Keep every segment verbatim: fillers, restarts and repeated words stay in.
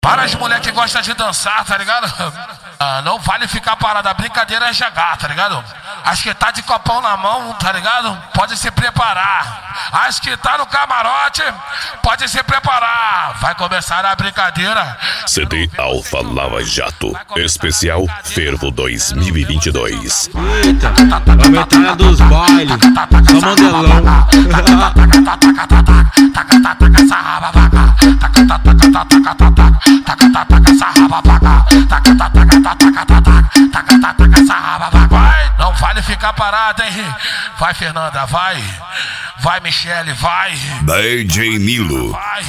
Para as mulheres que gostam de dançar, tá ligado? Ah, não vale ficar parada, a brincadeira é jogar, tá ligado? As que tá de copão na mão, tá ligado? Pode se preparar. As que tá no camarote, pode se preparar. Vai começar a brincadeira. C D Alfa Lava Jato, especial Fervo dois mil e vinte e dois. Eita, a metralha dos bailes, só modelão. Vai, não vale ficar parado, hein? Vai, Fernanda, vai. Vai, Michele, vai. D J Nilo. Vai.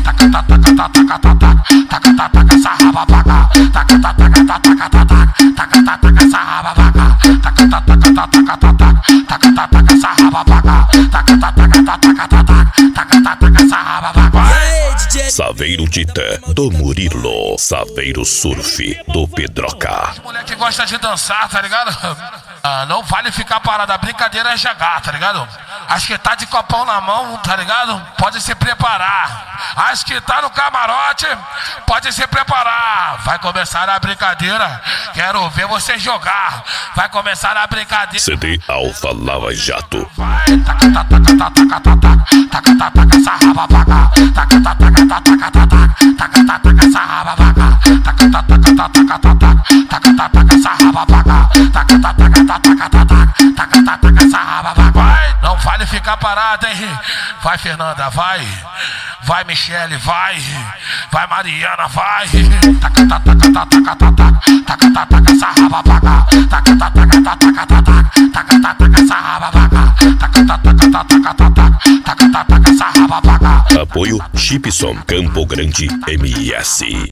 Saveiro Titã do Murilo. Saveiro Surf do Pedroca. As mulheres que gostam de dançar, tá ligado? Ah, não vale ficar parada, a brincadeira é jogar, tá ligado? As que tá de copão na mão, tá ligado? Pode se preparar. As que tá no camarote, pode se preparar. Vai começar a brincadeira. Quero ver você jogar. Vai começar a brincadeira. C D Alfa Lava Jato. Vai, taca, taca, taca, taca, taca, taca, taca, taca, essa raba vaca. Taca, taca, taca, taca, taca, taca, taca, essa raba vaca. Taca, taca, taca, taca, taca, taca, taca, essa raba vaca. Taca, taca, taca, taca, taca, taca, taca, essa raba vaca. Vai, não vale ficar parado, hein? Vai, Fernanda, vai. Vai, Michele, vai. Vai, Mariana, vai. Taca, taca, taca, taca, taca, taca, taca, essa raba vaca. Taca, taca, taca, taca, taca, taca, taca, essa raba vaca. Taca, taca, taca, taca, taca, taca, taca, essa raba vaca. Apoio Chipson Campo Grande M S.